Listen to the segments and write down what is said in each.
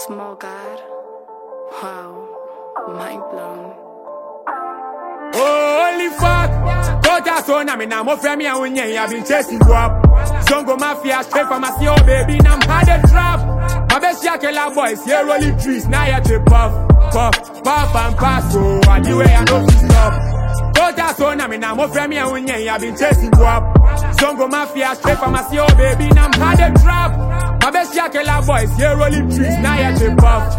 Small God. Wow. Mind blown. Holy fuck! Kota so na me na mo frame ya unye I've been chasing you up. Zongo mafia straight from my CEO baby. Now I'm hard to drop. My best yakela boys here rolling trees. Now you to puff and pass. So I do way I know to stop. Kota so na me na mo frame ya unye I've been chasing you up. Zongo mafia straight from my CEO baby. Now I'm hard to drop. My best yakela boys here rolling trees. Now you to puff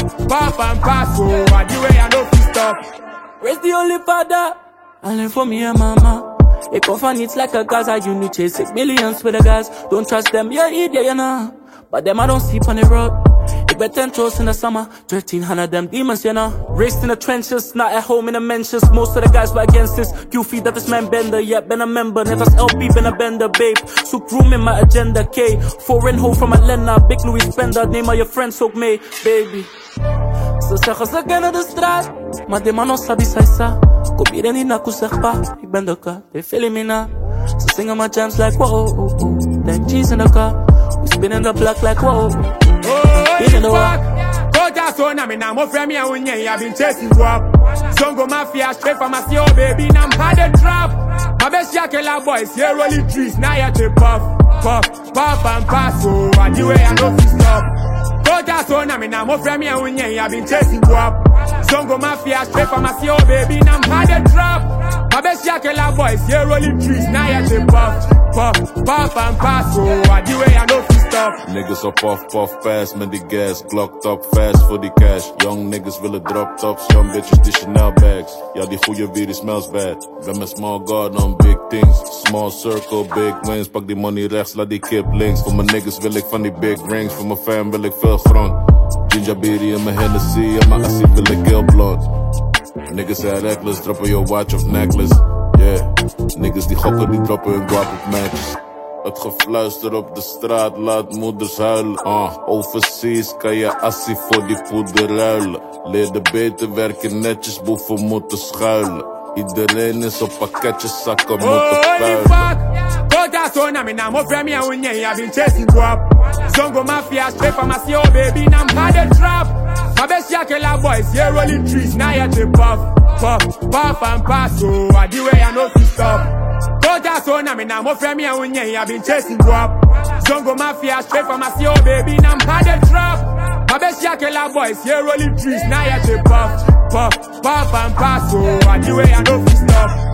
and pass. So I do way I know to stop. Where's the only father? I learn for me and mama. It come from it's like a Gaza, you need chase 6 millions with the guys. Don't trust them, yeah, idiot, you know. But them I don't sleep on the road. It bet 10 toes in the summer, 1,300 them demons, you know. Raised in the trenches, not at home in the mentions. Most of the guys were against this. Q-feed that this man bender, yeah, been a member. Never LP, been a bender, babe. Soup room in my agenda, K. Foreign hoe from Atlanta, Big Louis Spender. Name of your friends, soak me, baby. Ze zeggen ze kennen de straat, maar die man sabi saisa. Kom hier niet naar zeg pa, ik ben de kat, they feeling me now. Ze zingen my jams like whoa, then G's in the car. We spinning the block like whoa. In the fuck, Kota so na me na mo frame ya unye I've been chasing you up. Zongo mafia straight from my CEO baby. Now I'm hard to drop. My best yakela boys here rolling trees. Now you to puff and pass. So I do way I know to stop. Kota so na me na mo frame ya unye I've been chasing you up. Zongo mafia straight from my CEO baby. Now I'm hard to drop. My best yakela boys here rolling trees. Now you to puff and pass. So I do way I know to stop. Niggas op puff fast met die gas. Glocked up fast voor die cash. Young niggas willen drop tops. Young bitches die Chanel bags. Ja, die goeie weer die smells bad. Ben met small guard on big things. Small circle, big wins. Pak die money rechts, laat die kip links. Voor mijn niggas wil ik van die big rings. Voor mijn fam wil ik veel front. Ginger beer in mijn Hennessy. En mijn assie wil ik heel blond. Niggas zijn reckless, droppen your watch of necklace. Yeah, niggas die gokken, die droppen hun guap op matches. Het gefluister op de straat laat moeders huilen. Overseas kan je assie voor die poeder ruilen. Leer de beter werken netjes, boeven moeten schuilen. Iedereen is op pakketjes, zakken moeten puilen. Kota so na me na mo frame ya unye I've been chasing you up. Zongo mafia straight from my CEO baby. Now I'm hard to drop. My best yakela boys here rolling trees. Now you to puff and pass. So I do way I know to stop. Kota so na me na mo frame ya unye I've been chasing you up. Zongo mafia straight from my CEO baby. Now I'm hard to drop. My best yakela boys here rolling trees. Now you to puff and pass. So I do way I know to stop.